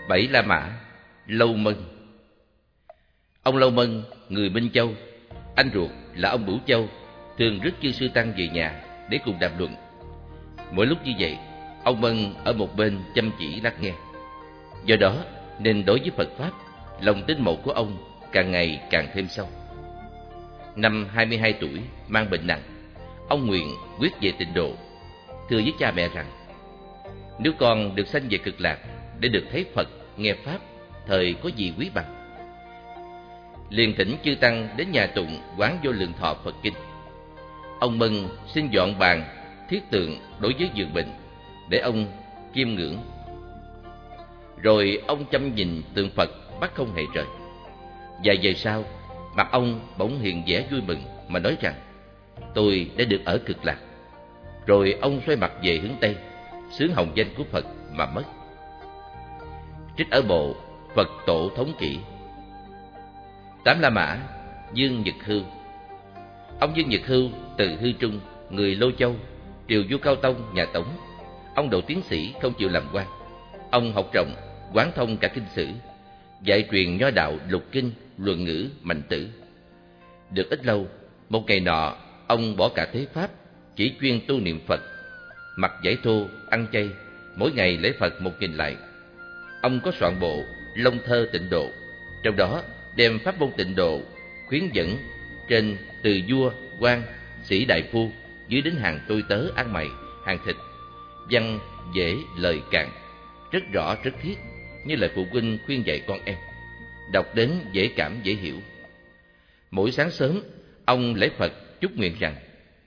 Bảy La Mã, Lâu Mân. Ông Lâu Mân, người Minh Châu, anh ruột là ông Bửu Châu, thường rước chư sư tăng về nhà để cùng đàm luận. Mỗi lúc như vậy, ông Mân ở một bên chăm chỉ lắng nghe. Do đó nên đối với Phật Pháp, lòng tín mộ của ông càng ngày càng thêm sâu. Năm 22 tuổi, mang bệnh nặng, ông nguyện quyết về tịnh độ, thưa với cha mẹ rằng: nếu con được sanh về Cực Lạc để được thấy Phật, nghe Pháp, thời có gì quý bằng. Liền thỉnh chư tăng đến nhà tụng Quán Vô Lượng Thọ Phật Kinh. Ông Mân xin dọn bàn thiết tượng đối với giường bệnh để ông chiêm ngưỡng. Rồi ông chăm nhìn tượng Phật mắt không hề rời. Vài giờ sau, mặt ông bỗng hiện vẻ vui mừng mà nói rằng: tôi đã được ở Cực Lạc. Rồi ông xoay mặt về hướng Tây, xướng hồng danh của Phật mà mất. Trích ở bộ Phật Tổ Thống Kỷ. Tám La Mã, Dương Nhật Hưu. Ông Dương Nhật Hưu từ Hư Trung, người Lô Châu, triều vua Cao Tông nhà Tống. Ông đỗ tiến sĩ, không chịu làm quan. Ông học rộng, quán thông cả kinh sử, dạy truyền nho đạo lục kinh, luận ngữ, mạnh tử. Được ít lâu, một ngày nọ, ông bỏ cả thế pháp, chỉ chuyên tu niệm Phật, mặc vải thô, ăn chay, mỗi ngày lễ Phật 1000 lại. Ông có soạn bộ Long Thơ Tịnh Độ, trong đó đem pháp môn tịnh độ khuyến dẫn trên từ vua, quan, sĩ đại phu, dưới đến hàng tôi tớ ăn mày, hàng thịt, văn dễ lời cạn, rất rõ rất thiết, như lời phụ huynh khuyên dạy con em, đọc đến dễ cảm dễ hiểu. Mỗi sáng sớm, ông lễ Phật chúc nguyện rằng: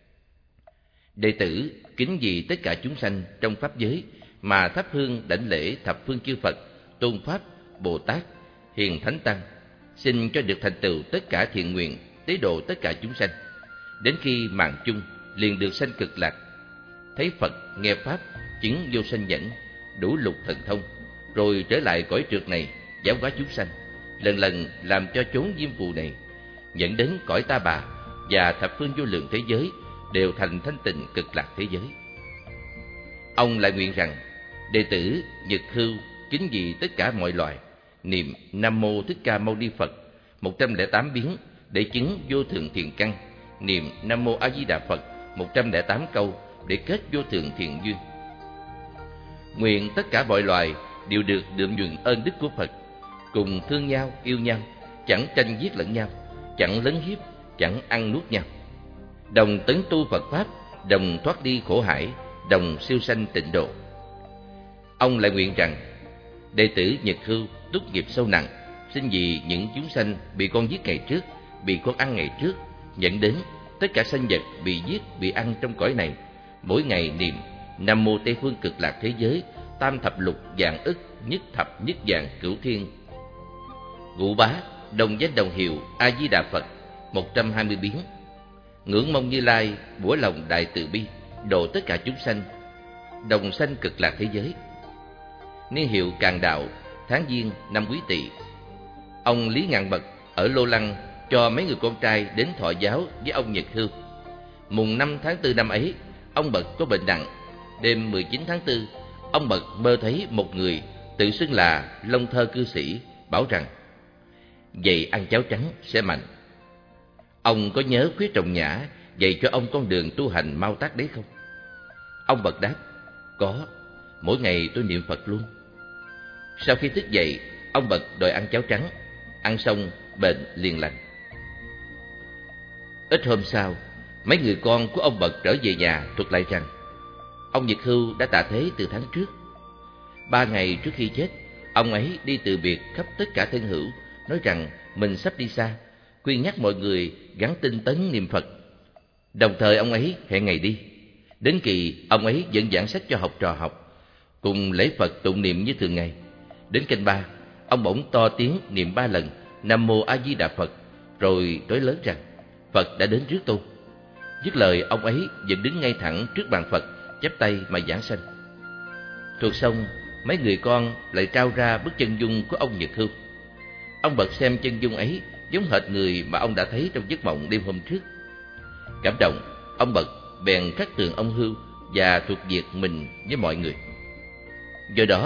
đệ tử kính vì tất cả chúng sanh trong pháp giới mà thắp hương đảnh lễ thập phương chư Phật, tôn Pháp, Bồ Tát, hiền thánh tăng, xin cho được thành tựu tất cả thiện nguyện, tế độ tất cả chúng sanh. Đến khi mạng chung, liền được sanh Cực Lạc, thấy Phật, nghe Pháp, chứng vô sanh nhẫn, đủ lục thần thông, rồi trở lại cõi trượt này giáo hóa chúng sanh, lần lần làm cho chốn diêm phù này dẫn đến cõi Ta Bà và thập phương vô lượng thế giới đều thành thanh tịnh Cực Lạc thế giới. Ông lại nguyện rằng: đệ tử Nhật Hưu kính vì tất cả mọi loài niệm Nam Mô Thích Ca Mâu Ni Phật 108 biến để chứng vô thượng thiện căn, niệm Nam Mô A Di Đà Phật 108 câu để kết vô thượng thiện duyên. Nguyện tất cả mọi loài đều được đượm nhuần ơn đức của Phật, cùng thương nhau, yêu nhau, chẳng tranh giết lẫn nhau, chẳng lấn hiếp, chẳng ăn nuốt nhau, đồng tấn tu Phật Pháp, đồng thoát đi khổ hải, đồng siêu sanh tịnh độ. Ông lại nguyện rằng: đệ tử Nhật Hưu túc nghiệp sâu nặng, xin vì những chúng sanh bị con giết ngày trước, bị con ăn ngày trước, dẫn đến tất cả sanh vật bị giết, bị ăn trong cõi này, mỗi ngày niệm Nam Mô Tây Phương Cực Lạc thế giới tam thập lục vạn ức nhất thập nhất vạn cửu thiên ngũ bá đồng danh đồng hiệu A Di Đà Phật 120 biến, ngưỡng mong Như Lai bủa lòng đại từ bi, độ tất cả chúng sanh, đồng sanh Cực Lạc thế giới. Niên hiệu Càn Đạo, tháng Giêng năm Quý Tỵ. Ông Lý Ngạn Mật ở Lô Lăng cho mấy người con trai đến thọ giáo với ông Nhật Hưu. Mùng 5 tháng 4 năm ấy, ông Mật có bệnh nặng. Đêm 19 tháng 4, ông Mật mơ thấy một người tự xưng là Long Thơ cư sĩ, bảo rằng: vậy ăn cháo trắng sẽ mạnh. Ông có nhớ Khuyết Trọng Nhã dạy cho ông con đường tu hành mau tác đấy không? Ông Mật đáp: có, mỗi ngày tôi niệm Phật luôn. Sau khi thức dậy, ông Mật đòi ăn cháo trắng. Ăn xong, bệnh liền lành. Ít hôm sau, mấy người con của ông Mật trở về nhà thuật lại rằng ông Nhật Hưu đã tạ thế từ tháng trước. 3 ngày trước khi chết, ông ấy đi từ biệt khắp tất cả thân hữu, nói rằng mình sắp đi xa, khuyên nhắc mọi người gắn tinh tấn niệm Phật. Đồng thời ông ấy hẹn ngày đi. Đến kỳ, ông ấy vẫn giảng sách cho học trò học, cùng lễ Phật tụng niệm như thường ngày. Đến canh 3, ông bỗng to tiếng niệm 3 lần Nam Mô A Di Đà Phật, rồi nói lớn rằng Phật đã đến trước tôi. Dứt lời, ông ấy vẫn đứng ngay thẳng trước bàn Phật, chắp tay mà giảng sanh. Thuộc xong, mấy người con lại trao ra bức chân dung của ông Nhật Hưu. Ông Bật xem chân dung ấy giống hệt người mà ông đã thấy trong giấc mộng đêm hôm trước. Cảm động, ông Bật bèn khắc tượng ông Hưu và thuộc diệt mình với mọi người. Do đó,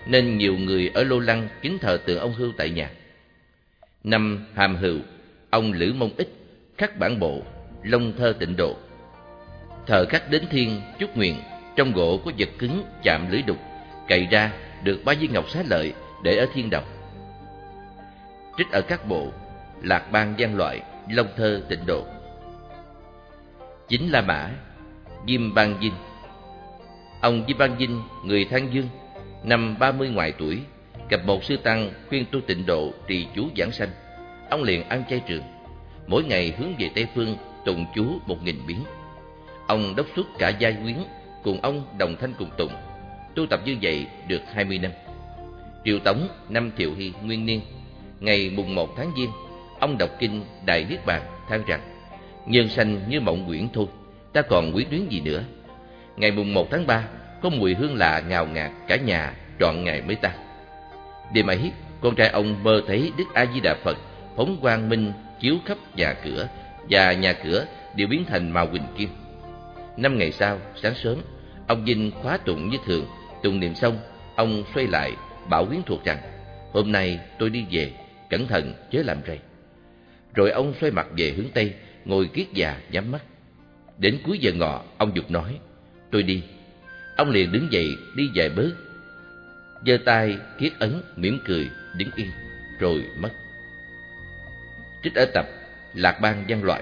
nên nhiều người ở Lô Lăng kính thờ tượng ông Hưu tại nhà. Năm Hàm Hữu, ông Lữ Mông Ích khắc bản bộ Long Thơ Tịnh Độ. Thờ khắc đến thiên chúc nguyện, trong gỗ có vật cứng chạm lưỡi đục, cày ra được 3 viên ngọc xá lợi để ở thiên đồng. Trích ở các bộ Lạc Bang Văn Loại, Long Thơ Tịnh Độ. 9 La Mã, Diêm Ban Dinh. Ông Diêm Ban Dinh, người Thang Dương, năm 30 ngoài tuổi, gặp một sư tăng khuyên tu tịnh độ trì chú giảng sanh. Ông liền ăn chay trường, mỗi ngày hướng về Tây Phương tụng chú 1000 biến. Ông đốc xuất cả gia quyến cùng ông đồng thanh cùng tụng, tu tập như vậy được 20 năm. Triều Tống năm Thiệu Hy Nguyên Niên, ngày mùng 1 tháng Giêng, ông đọc kinh Đại Niết Bàn than rằng: nhân sanh như mộng quyển thôi, ta còn quyến luyến gì nữa. Ngày mùng 1 tháng 3, có mùi hương lạ ngào ngạt, cả nhà trọn ngày mới tan. Đêm ấy, con trai ông mơ thấy Đức A Di Đà Phật phóng quang minh chiếu khắp nhà cửa, và nhà cửa đều biến thành màu huỳnh kim. 5 ngày sau, sáng sớm, ông Vinh khóa tụng như thường. Tụng niệm xong, ông xoay lại bảo quyến thuộc rằng: hôm nay tôi đi về, cẩn thận chớ làm rầy. Rồi ông xoay mặt về hướng Tây, ngồi kiết già nhắm mắt. Đến cuối giờ ngọ, ông giục nói: tôi đi. Ông liền đứng dậy đi vài bước, giơ tay kiết ấn, mỉm cười đứng yên, rồi mất. Trích ở tập Lạc Bang Văn Loại.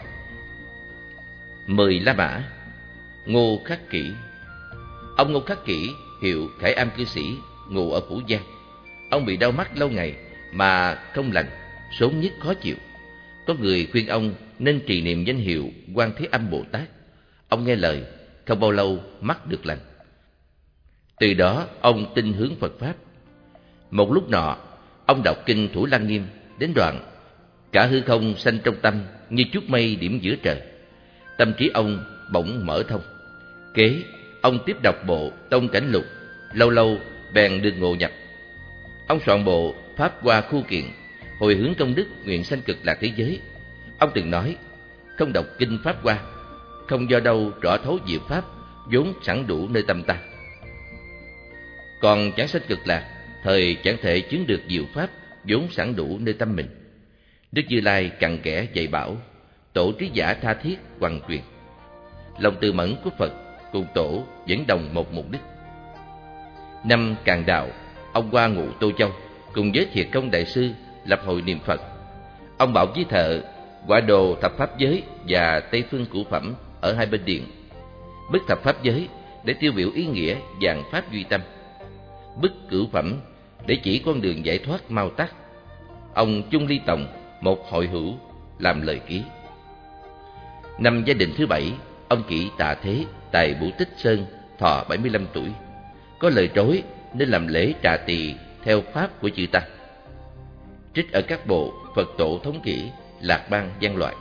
10 La Mã, Ngô Khắc Kỷ. Ông Ngô Khắc Kỷ, hiệu Khải Am cư sĩ, ngụ ở Phủ Giang. Ông bị đau mắt lâu ngày mà không lành, sốt nhức khó chịu. Có người khuyên ông nên trì niệm danh hiệu Quan Thế Âm Bồ Tát. Ông nghe lời, không bao lâu mắt được lành. Từ đó ông tin hướng Phật pháp. Một lúc nọ, ông đọc kinh Thủ Lăng Nghiêm đến đoạn: cả hư không sanh trong tâm như chút mây điểm giữa trời. Tâm trí ông bỗng mở thông. Kế, ông tiếp đọc bộ Tông Cảnh Lục, lâu lâu bèn được ngộ nhập. Ông soạn bộ Pháp Hoa Khu Kiện, hồi hướng công đức nguyện sanh cực lạc thế giới. Ông từng nói: không đọc kinh Pháp Hoa, không do đâu rõ thấu diệu pháp vốn sẵn đủ nơi tâm ta. Còn chẳng sanh cực lạc, thời chẳng thể chứng được diệu pháp vốn sẵn đủ nơi tâm mình. Đức Như Lai cặn kẽ dạy bảo, tổ trí giả tha thiết hoằng truyền. Lòng từ mẫn của Phật cùng tổ vẫn đồng một mục đích. Năm Càn Đạo, ông qua ngụ Tô Châu cùng với Thiệt Công đại sư lập hội niệm Phật. Ông bảo với thợ quả đồ thập pháp giới và Tây Phương cửu phẩm ở hai bên điện. Bức thập pháp giới để tiêu biểu ý nghĩa vạn pháp duy tâm, bức cửu phẩm để chỉ con đường giải thoát mau tắt. Ông Chung Ly Tòng, một hội hữu, làm lời ký. Năm Gia Định thứ 7, ông Kỷ tạ thế tại Bủ Tích Sơn thọ 75 tuổi. Có lời trối nên làm lễ trà tỳ theo pháp của chư tăng. Trích ở các bộ Phật Tổ Thống Kỷ, Lạc Bang Văn Loại.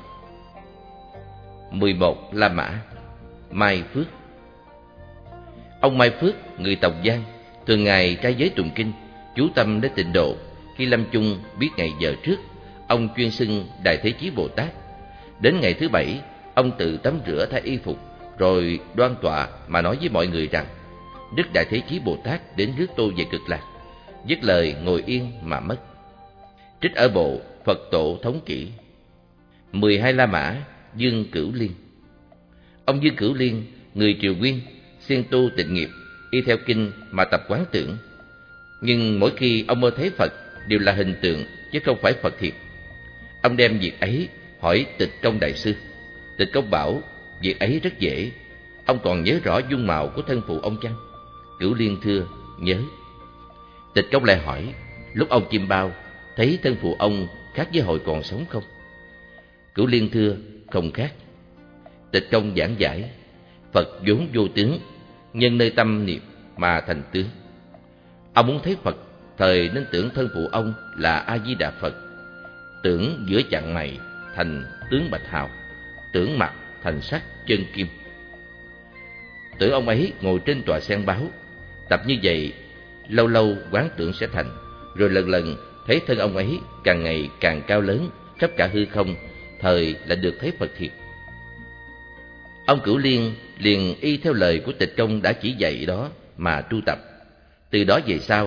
11 La Mã, Mai Phước. Ông Mai Phước, người Tòng Giang, thường ngày trai giới tụng kinh, chú tâm đến tịnh độ. Khi lâm chung biết ngày giờ trước, ông chuyên xưng Đại Thế Chí Bồ Tát. Đến ngày thứ 7, ông tự tắm rửa thay y phục, rồi đoan tọa mà nói với mọi người rằng: Đức Đại Thế Chí Bồ Tát đến rước tôi về cực lạc. Dứt lời ngồi yên mà mất. Trích ở bộ Phật Tổ Thống Kỷ. 12 La Mã, Dương Cửu Liên. Ông Dương Cửu Liên, người Triều Nguyên, siêng tu tịnh nghiệp, y theo kinh mà tập quán tưởng. Nhưng mỗi khi ông mơ thấy Phật đều là hình tượng chứ không phải Phật thiệt. Ông đem việc ấy hỏi Tịch Công đại sư. Tịch Công bảo việc ấy rất dễ. Ông còn nhớ rõ dung mạo của thân phụ ông chăng? Cửu Liên thưa nhớ. Tịch Công lại hỏi: lúc ông chim bao thấy thân phụ ông khác với hồi còn sống không? Cửu Liên thưa không khác. Tịch Công giảng giải: Phật vốn vô tướng, nhân nơi tâm niệm mà thành tướng. Ông muốn thấy Phật thời nên tưởng thân phụ ông là A Di Đà Phật, tưởng giữa chặng mày thành tướng bạch hào, tưởng mặt thành sắc chân kim. Tưởng ông ấy ngồi trên tòa sen báo. Tập như vậy, lâu lâu quán tưởng sẽ thành, rồi lần lần thấy thân ông ấy càng ngày càng cao lớn khắp cả hư không, thời là được thấy Phật thiệt. Ông Cửu Liên liền y theo lời của Tịch Công đã chỉ dạy đó mà tu tập. Từ đó về sau,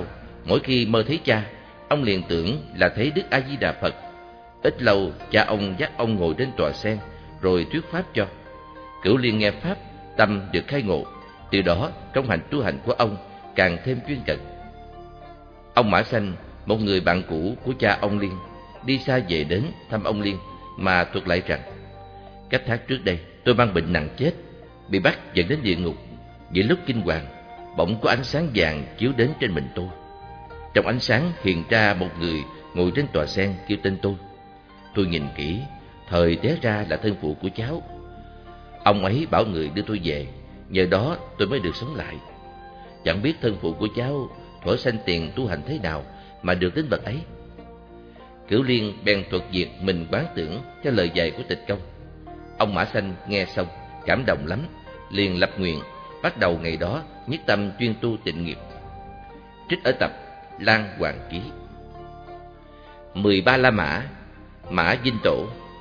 Mỗi khi mơ thấy cha, ông liền tưởng là thấy Đức A Di Đà Phật. Ít lâu, cha ông dắt ông ngồi trên tòa sen rồi thuyết pháp cho. Cửu Liên nghe pháp, tâm được khai ngộ. Từ đó, trong hành tu hành của ông càng thêm chuyên cần. Ông Mã Sanh, một người bạn cũ của cha ông Liên, đi xa về đến thăm ông Liên mà thuật lại rằng: cách tháng trước đây, tôi mang bệnh nặng chết, bị bắt dẫn đến địa ngục. Giữa lúc kinh hoàng, bỗng có ánh sáng vàng chiếu đến trên mình tôi. Trong ánh sáng hiện ra một người ngồi trên tòa sen kêu tên tôi. Tôi nhìn kỹ, thời té ra là thân phụ của cháu. Ông ấy bảo người đưa tôi về, nhờ đó tôi mới được sống lại. Chẳng biết thân phụ của cháu thuở sanh tiền tu hành thế nào mà được đến bậc ấy. Cửu Liên bèn thuật việc mình quán tưởng theo lời dạy của Tịch Công. Ông Mã Sanh nghe xong cảm động lắm, liền lập nguyện bắt đầu ngày đó nhất tâm chuyên tu tịnh nghiệp. Trích ở tập Lan Hoàng Ký. 13 La Mã. Mã Dinh Tổ.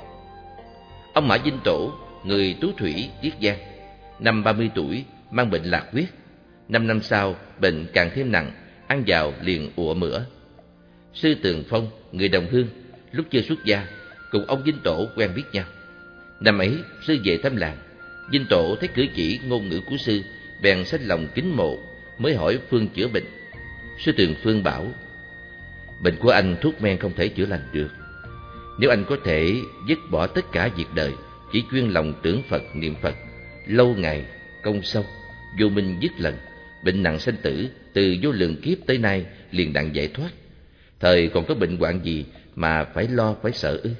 Ông Mã Dinh Tổ, người Tú Thủy, Tiết Giang, năm 30 tuổi mang bệnh lạc huyết. 5 năm sau, bệnh càng thêm nặng, ăn vào liền ụa mửa. Sư Tường Phong, người đồng hương, lúc chưa xuất gia, cùng ông Dinh Tổ quen biết nhau. Năm ấy, sư về thăm làng. Dinh Tổ thấy cử chỉ ngôn ngữ của sư, bèn sinh lòng kính mộ, mới hỏi phương chữa bệnh. Sư Tường Phương bảo: bệnh của anh thuốc men không thể chữa lành được. Nếu anh có thể dứt bỏ tất cả việc đời, chỉ chuyên lòng tưởng Phật, niệm Phật, lâu ngày, công sâu, vô minh dứt lần, bệnh nặng sanh tử từ vô lượng kiếp tới nay liền đặng giải thoát. Thời còn có bệnh hoạn gì mà phải lo phải sợ ư?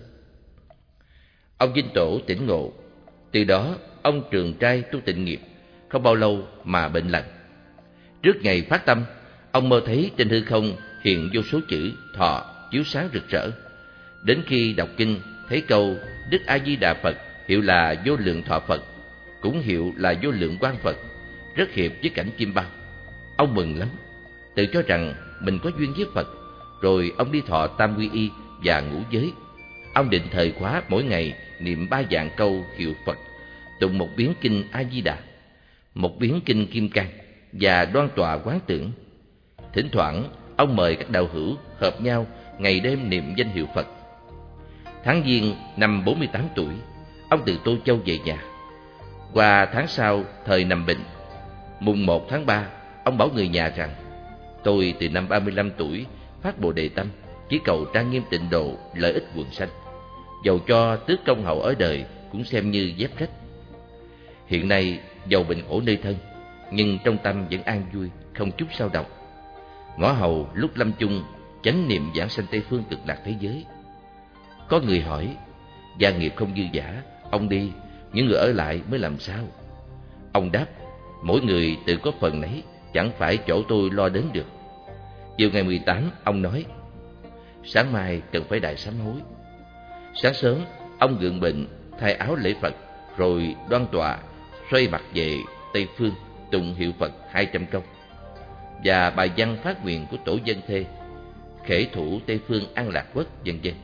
Ông Dinh Tổ tỉnh ngộ. Từ đó ông trường trai tu tịnh nghiệp, không bao lâu mà bệnh lành. Trước ngày phát tâm, ông mơ thấy trên hư không hiện vô số chữ thọ chiếu sáng rực rỡ. Đến khi đọc kinh thấy câu Đức A Di Đà Phật hiệu là vô lượng thọ Phật, cũng hiệu là vô lượng quang Phật, rất hiệp với cảnh chim bao. Ông mừng lắm, tự cho rằng mình có duyên với Phật. Rồi ông đi thọ tam quy y và ngũ giới. Ông định thời khóa mỗi ngày niệm 3 vạn câu hiệu Phật, tụng một biến kinh A Di Đà, một biến kinh Kim Cang và đoan tọa quán tưởng. Thỉnh thoảng ông mời các đạo hữu hợp nhau ngày đêm niệm danh hiệu Phật. Tháng Giêng năm 48 tuổi, ông từ Tô Châu về nhà. Qua tháng sau, thời nằm bệnh, mùng 1 tháng 3, ông bảo người nhà rằng: tôi từ năm 35 tuổi phát Bồ Đề tâm, chỉ cầu trang nghiêm tịnh độ, lợi ích quần sanh. Dầu cho tước công hậu ở đời cũng xem như dép rách. Hiện nay dầu bệnh khổ nơi thân, nhưng trong tâm vẫn an vui, không chút sao động. Ngõ hầu lúc lâm chung chánh niệm giảng sanh Tây phương cực lạc thế giới. Có người hỏi: gia nghiệp không dư dả, ông đi, những người ở lại mới làm sao? Ông đáp: mỗi người tự có phần nấy, chẳng phải chỗ tôi lo đến được. Chiều ngày 18, ông nói: sáng mai cần phải đại sám hối. Sáng sớm, ông gượng bệnh, thay áo lễ Phật, rồi đoan tọa, xoay mặt về Tây phương, tụng hiệu Phật 200 câu và bài văn phát nguyện của tổ dân thê, khể thủ Tây phương an lạc quốc, vân vân.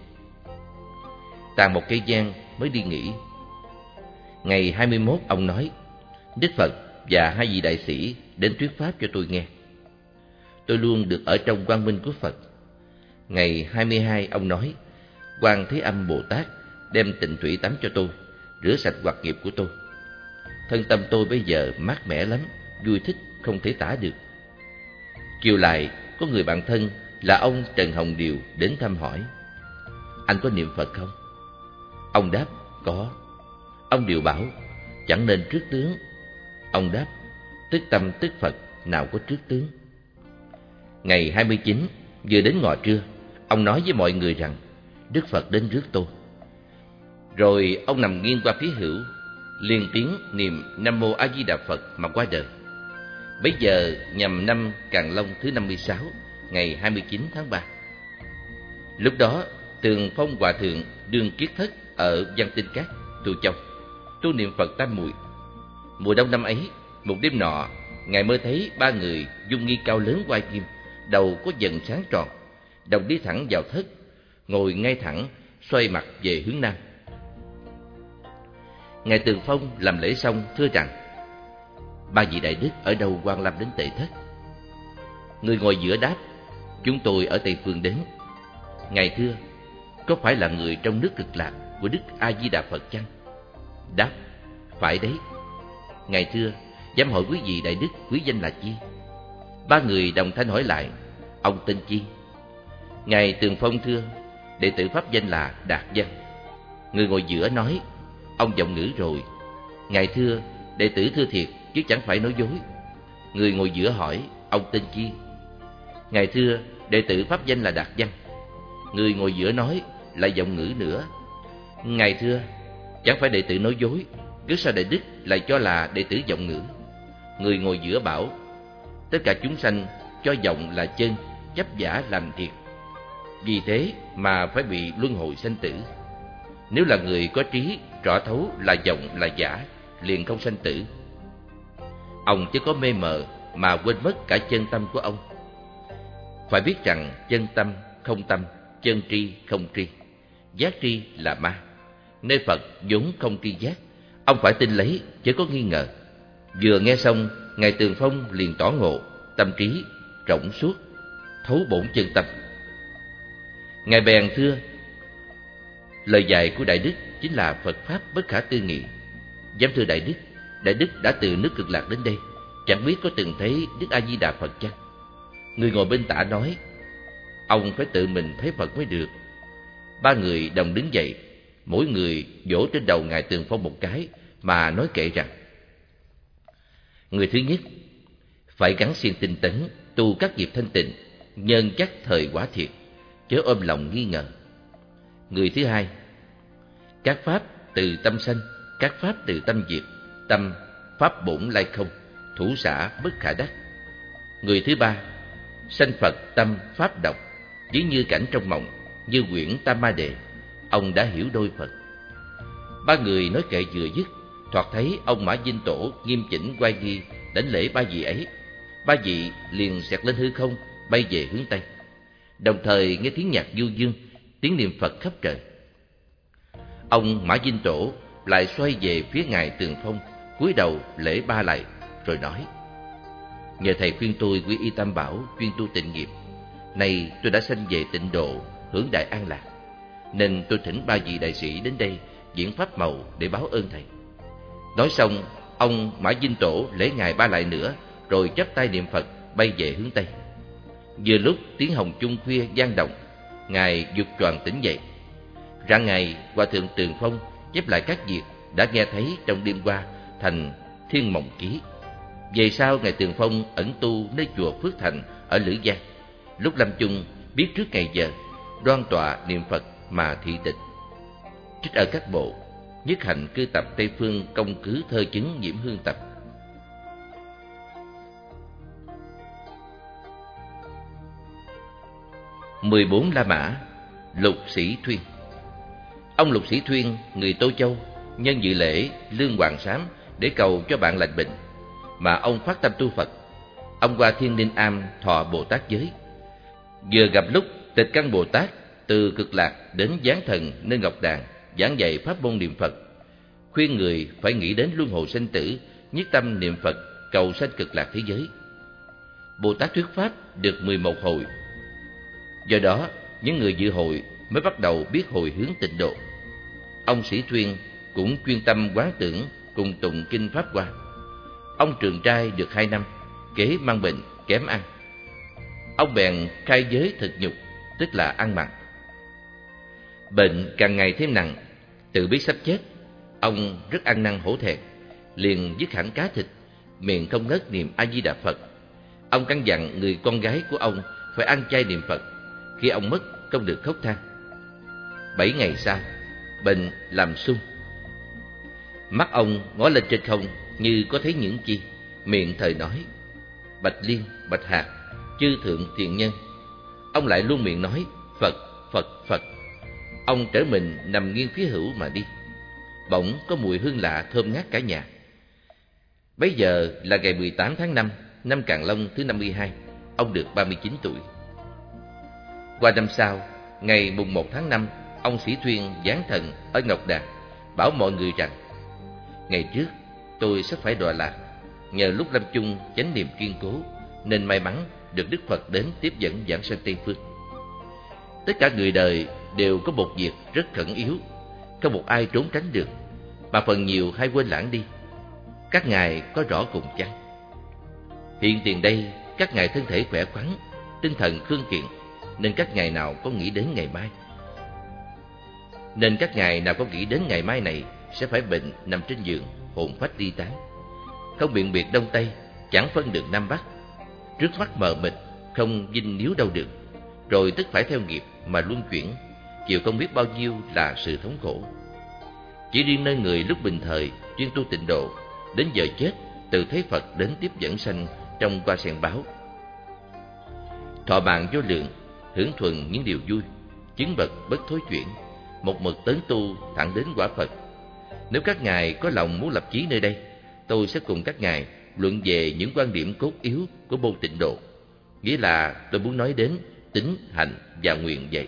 Tàn một cây nhang mới đi nghỉ. Ngày 21, ông nói: Đức Phật và hai vị đại sĩ đến thuyết pháp cho tôi nghe. Tôi luôn được ở trong quang minh của Phật. Ngày 22, ông nói: Quan Thế Âm Bồ Tát đem tịnh thủy tắm cho tôi, rửa sạch hoạt nghiệp của tôi. Thân tâm tôi bây giờ mát mẻ lắm, vui thích không thể tả được. Chiều lại, có người bạn thân là ông Trần Hồng Điều đến thăm hỏi: anh có niệm Phật không? Ông đáp: có. Ông Điều bảo: chẳng nên trước tướng. Ông đáp: tức tâm tức Phật, nào có trước tướng. Ngày 29, vừa đến ngọ trưa, ông nói với mọi người rằng Đức Phật đến rước tôi. Rồi ông nằm nghiêng qua phía hữu, liền tiếng niệm Nam Mô A Di Đà Phật mà qua đời. Bấy giờ nhằm năm Càn Long thứ 56, ngày 29 tháng 3. Lúc đó Tường Phong Hòa Thượng đương kiết thất ở Văn Tinh Cát, Tô Châu, tu niệm Phật tam muội. Mùa đông năm ấy, một đêm nọ, ngài mơ thấy ba người dung nghi cao lớn oai nghiêm, đầu có vầng sáng tròn, đồng đi thẳng vào thất, ngồi ngay thẳng, xoay mặt về hướng nam. Ngài Tường Phong làm lễ xong thưa rằng: ba vị đại đức ở đâu quan lâm đến tệ thất? Người ngồi giữa đáp: Chúng tôi ở Tây Phương đến. Ngài thưa, có phải là người trong nước Cực Lạc của Đức A Di Đà Phật chăng? Đáp: phải đấy. Ngài thưa, dám hỏi quý vị đại đức quý danh là chi? Ba người đồng thanh hỏi lại: ông tên chi? Ngài Tường Phong thưa: đệ tử pháp danh là Đạt Văn. Người ngồi giữa nói: ông giọng ngữ rồi. Ngài thưa: đệ tử thưa thiệt chứ chẳng phải nói dối. Người ngồi giữa hỏi: ông tên chi? Ngài thưa: đệ tử pháp danh là Đạt Văn. Người ngồi giữa nói: lại giọng ngữ nữa. Ngài thưa: chẳng phải đệ tử nói dối, cứ sao đại đức lại cho là đệ tử giọng ngữ? Người ngồi giữa bảo: tất cả chúng sanh cho giọng là chân, chấp giả làm thiệt, vì thế mà phải bị luân hồi sanh tử. Nếu là người có trí rõ thấu là giọng là giả, liền không sanh tử. Ông chứ có mê mờ mà quên mất cả chân tâm của ông. Phải biết rằng chân tâm không tâm, chân tri không tri, giác tri là ma. Nơi Phật vốn không tri giác, ông phải tin lấy chứ có nghi ngờ. Vừa nghe xong, Ngài Tường Phong liền tỏ ngộ, tâm trí rộng suốt, thấu bổn chân tâm. Ngài bèn thưa: lời dạy của đại đức chính là Phật pháp bất khả tư nghị. Giám thưa đại đức đã từ nước Cực Lạc đến đây, chẳng biết có từng thấy Đức A Di Đà Phật chăng? Người ngồi bên tả nói: ông phải tự mình thấy Phật mới được. Ba người đồng đứng dậy, mỗi người vỗ trên đầu Ngài Tường Phong một cái mà nói kệ rằng: người thứ nhất, phải gắng siêng tinh tấn, tu các nghiệp thanh tịnh, nhân chắc thời quả thiệt, chớ ôm lòng nghi ngờ. Người thứ hai, các pháp từ tâm sanh, các pháp từ tâm diệt, tâm pháp bổn lai không, thủ xả bất khả đắc. Người thứ ba, sanh Phật tâm pháp độc, ví như cảnh trong mộng, như quyển Tam Ma Đề, ông đã hiểu đôi Phật. Ba người nói kệ vừa dứt, thoạt thấy ông Mã Dinh Tổ nghiêm chỉnh oai nghi đảnh lễ ba vị ấy. Ba vị liền xẹt lên hư không, bay về hướng Tây. Đồng thời nghe tiếng nhạc du dương, tiếng niệm Phật khắp trời. Ông Mã Dinh Tổ lại xoay về phía Ngài Tường Phong, cúi đầu lễ ba lạy, rồi nói: nhờ thầy khuyên tôi quy y Tam Bảo, chuyên tu tịnh nghiệp. Nay tôi đã sanh về tịnh độ, hưởng đại an lạc, nên tôi thỉnh ba vị đại sĩ đến đây diễn pháp màu để báo ơn thầy. Nói xong, ông Mã Dinh Tổ lễ Ngài ba lại nữa, rồi chắp tay niệm Phật bay về hướng Tây. Vừa lúc tiếng hồng chung khuya vang động, Ngài giục choàng tỉnh dậy. Rạng ngày, Hòa thượng Tường Phong chép lại các việc đã nghe thấy trong đêm qua thành Thiên Mộng Ký. Về sau, Ngài Tường Phong ẩn tu nơi chùa Phước Thành ở Lữ Giang. Lúc lâm chung biết trước ngày giờ, đoan tọa niệm Phật mà thị tịch. Trích ở các bộ Nhất Hạnh Cư Tập Tây Phương Công Cứ Thơ Chứng Nhiễm Hương Tập. Mười bốn La Mã. Lục Sĩ Thuyên. Ông Lục Sĩ Thuyên, người Tô Châu, nhân dự lễ Lương Hoàng Sám để cầu cho bạn lành bệnh, mà ông phát tâm tu Phật. Ông qua Thiên Ninh Am thọ Bồ Tát giới. Vừa gặp lúc Tịch Căn Bồ Tát từ Cực Lạc đến Giáng Thần nơi Ngọc Đàn giảng dạy pháp môn niệm Phật, khuyên người phải nghĩ đến luân hồi sinh tử, nhất tâm niệm Phật cầu sanh Cực Lạc thế giới. Bồ Tát thuyết pháp được 11 hồi. Do đó, những người dự hội mới bắt đầu biết hồi hướng tịnh độ. Ông Sĩ Thuyên cũng chuyên tâm quán tưởng cùng tụng kinh Pháp Hoa. Ông trường trai được 2 năm, kế mang bệnh, kém ăn. Ông bèn khai giới thực nhục, tức là ăn mặn. Bệnh càng ngày thêm nặng, tự biết sắp chết, ông rất ăn năn hổ thẹn, liền dứt hẳn cá thịt, miệng không ngớt niệm A Di Đà Phật. Ông căn dặn người con gái của ông phải ăn chay niệm Phật, khi ông mất không được khóc than. 7 ngày sau, bệnh làm sung. Mắt ông ngó lên trên không như có thấy những chi, miệng thời nói: Bạch Liên, Bạch Hạc, chư thượng thiện nhân. Ông lại luôn miệng nói: Phật, Phật, Phật. Ông trở mình nằm nghiêng phía hữu mà đi. Bỗng có mùi hương lạ thơm ngát cả nhà. Bấy giờ là ngày 18 tháng 5, năm Càn Long thứ 52. Ông được 39 tuổi. Qua năm sau, ngày mùng 1 tháng 5, ông Sĩ Thuyên giáng thần ở Ngọc Đàn, bảo mọi người rằng: ngày trước tôi sắp phải đọa lạc, nhờ lúc lâm chung chánh niệm kiên cố, nên may mắn được Đức Phật đến tiếp dẫn giảng sanh Tây Phương. Tất cả người đời đều có một việc rất khẩn yếu, không một ai trốn tránh được, mà phần nhiều hay quên lãng đi. Các ngài có rõ cùng chăng? Hiện tiền đây, các ngài thân thể khỏe khoắn, tinh thần khương kiện, nên các ngài nào có nghĩ đến ngày mai? Này sẽ phải bệnh nằm trên giường, hồn phách ly tán, không biện biệt đông tây, chẳng phân được nam bắc, trước mắt mờ mịt, không dinh níu đâu được, rồi tức phải theo nghiệp mà luân chuyển, chịu không biết bao nhiêu là sự thống khổ. Chỉ riêng nơi người lúc bình thời chuyên tu tịnh độ, đến giờ chết từ thấy Phật đến tiếp dẫn sanh trong Hoa Sen báo, thọ mạng vô lượng, hưởng thuận những điều vui, chứng bậc bất thối chuyển, một mực tấn tu thẳng đến quả Phật. Nếu các ngài có lòng muốn lập chí nơi đây, tôi sẽ cùng các ngài luận về những quan điểm cốt yếu của môn tịnh độ. Nghĩa là tôi muốn nói đến tín, hành và nguyện vậy.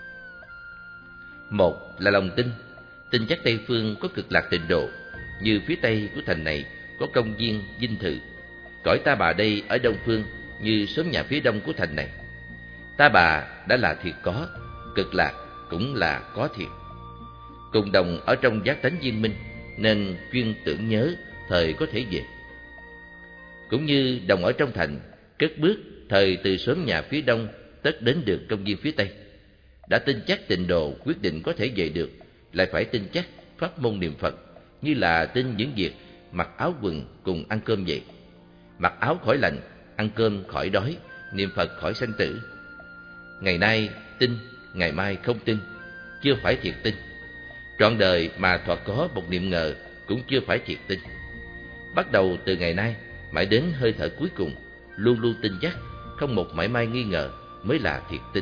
Một là lòng tin chắc Tây Phương có cực lạc tịnh độ, như phía Tây của thành này có công viên dinh thự, cõi Ta Bà đây ở Đông Phương như xóm nhà phía đông của thành này. Ta Bà đã là thiệt có, cực lạc cũng là có thiệt. Cùng đồng ở trong giác tánh viên minh, nên chuyên tưởng nhớ thời có thể về. Cũng như đồng ở trong thành, cất bước thời từ xóm nhà phía đông tất đến được công viên phía tây. Đã tin chắc tịnh độ quyết định có thể về được, lại phải tin chắc pháp môn niệm Phật, như là tin những việc mặc áo quần cùng ăn cơm vậy. Mặc áo khỏi lạnh, ăn cơm khỏi đói, niệm Phật khỏi sanh tử. Ngày nay tin, ngày mai không tin, chưa phải thiệt tin. Trọn đời mà thoạt có một niệm ngờ cũng chưa phải thiệt tin. Bắt đầu từ ngày nay mãi đến hơi thở cuối cùng, luôn luôn tin chắc, không một mảy may nghi ngờ mới là thiệt tin.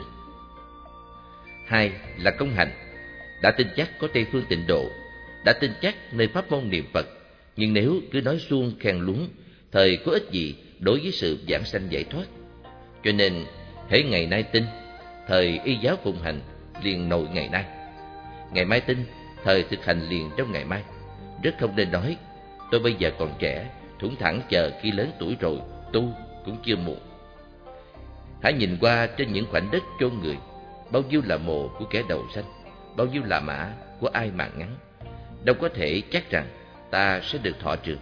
Hai là công hành. Đã tin chắc có Tây Phương tịnh độ, đã tin chắc nơi pháp môn niệm Phật, nhưng nếu cứ nói suông khen lúng, thời có ích gì đối với sự giảng sanh giải thoát. Cho nên hễ ngày nay tin, thời y giáo phụng hành liền nội ngày nay. Ngày mai tin, thời thực hành liền trong ngày mai. Rất không nên nói tôi bây giờ còn trẻ, thủng thẳng chờ khi lớn tuổi rồi tu cũng chưa muộn. Hãy nhìn qua trên những khoảnh đất chôn người, bao nhiêu là mồ của kẻ đầu xanh, bao nhiêu là mã của ai mạng ngắn. Đâu có thể chắc rằng ta sẽ được thọ trường.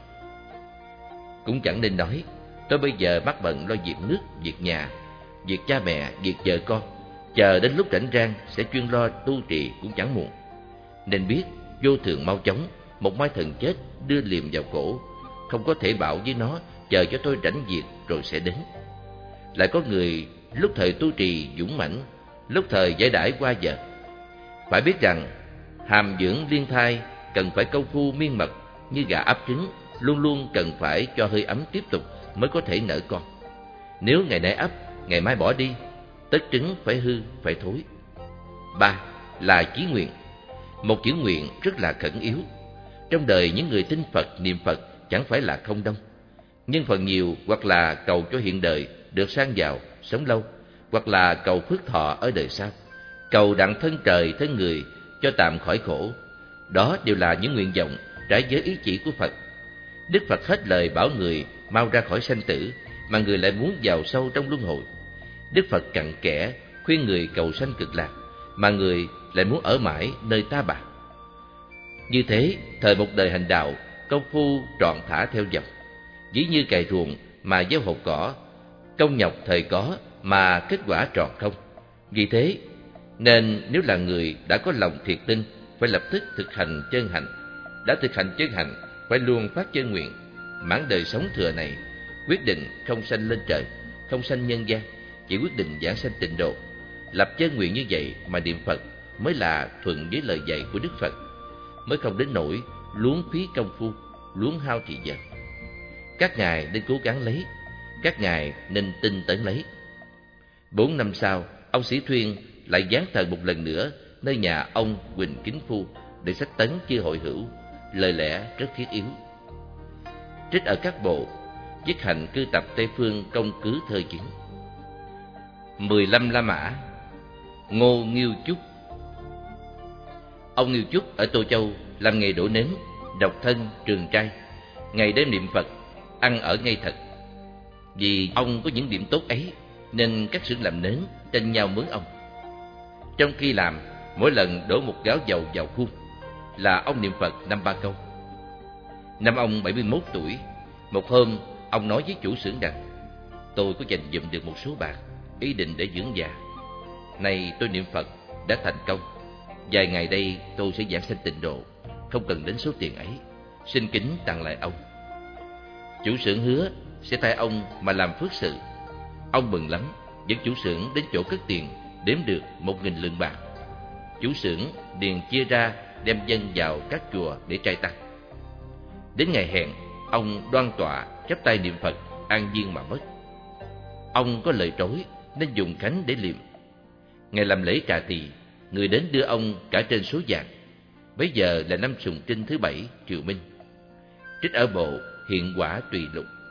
Cũng chẳng nên nói tôi bây giờ mắc bận lo việc nước, việc nhà, việc cha mẹ, việc vợ con, chờ đến lúc rảnh rang sẽ chuyên lo tu trì cũng chẳng muộn. Nên biết vô thường mau chóng, một mai thần chết đưa liềm vào cổ, không có thể bảo với nó chờ cho tôi rảnh việc rồi sẽ đến. Lại có người lúc thời tu trì dũng mãnh, lúc thời giải đãi qua giờ. Phải biết rằng hàm dưỡng liên thai cần phải công phu miên mật, như gà ấp trứng luôn luôn cần phải cho hơi ấm tiếp tục mới có thể nở con. Nếu ngày nay ấp, ngày mai bỏ đi, tất trứng phải hư, phải thối. Ba là chí nguyện. Một chữ nguyện rất là khẩn yếu. Trong đời những người tin Phật, niệm Phật chẳng phải là không đông, nhưng phần nhiều hoặc là cầu cho hiện đời được sang giàu, sống lâu, hoặc là cầu phước thọ ở đời sau, cầu đặng thân trời thân người cho tạm khỏi khổ. Đó đều là những nguyện vọng trái với ý chỉ của Phật. Đức Phật hết lời bảo người mau ra khỏi sanh tử, mà người lại muốn vào sâu trong luân hồi. Đức Phật cặn kẽ khuyên người cầu sanh cực lạc, mà người lại muốn ở mãi nơi Ta Bà. Như thế, thời một đời hành đạo, công phu trọn thả theo dòng, ví như cày ruộng mà gieo hột cỏ, công nhọc thời có mà kết quả tròn không. Vì thế nên nếu là người đã có lòng thiệt tin, phải lập tức thực hành chân hành. Đã thực hành chân hành, phải luôn phát chân nguyện. Mãn đời sống thừa này, quyết định không sanh lên trời, không sanh nhân gian, chỉ quyết định giảng sanh tịnh độ. Lập chân nguyện như vậy mà niệm Phật mới là thuận với lời dạy của Đức Phật, mới không đến nỗi luống phí công phu, luống hao thì giờ. Các ngài nên cố gắng lấy, các ngài nên tinh tấn lấy. 4 năm sau, ông Sĩ Thuyên lại giáng thần một lần nữa nơi nhà ông Huỳnh Kính Phu để sách tấn chư hội hữu, lời lẽ rất thiết yếu. Trích ở các bộ, Dứt Hạnh Cư Tập Tây Phương Công Cứ Thơ Chứng. 15 La Mã. Ngô Nghiêu Chúc. Ông Nghiêu Chúc ở Tô Châu làm nghề đổ nến, độc thân, trường trai, ngày đêm niệm Phật, ăn ở ngay thật. Vì ông có những điểm tốt ấy, nên các xưởng làm nến tranh nhau mướn ông. Trong khi làm, mỗi lần đổ một gáo dầu vào khuôn là ông niệm Phật 5-3 câu. Năm ông 71 tuổi, một hôm ông nói với chủ xưởng rằng: tôi có dành dụm được một số bạc, ý định để dưỡng già. Nay tôi niệm Phật đã thành công, vài ngày đây tôi sẽ giảng sanh tịnh độ, không cần đến số tiền ấy, xin kính tặng lại ông. Chủ xưởng hứa sẽ thay ông mà làm phước sự. Ông mừng lắm, dẫn chủ xưởng đến chỗ cất tiền, đếm được 1.000 lượng bạc. Chủ xưởng liền chia ra đem dâng vào các chùa để trai tăng. Đến ngày hẹn, ông đoan tọa chắp tay niệm Phật an nhiên mà mất. Ông có lời trối nên dùng khánh để liệm. Ngày làm lễ trà tỳ, người đến đưa ông cả trên số vàng. Bấy giờ là năm sùng trinh thứ 7 Triệu Minh. Trích ở bộ hiện quả tùy lục.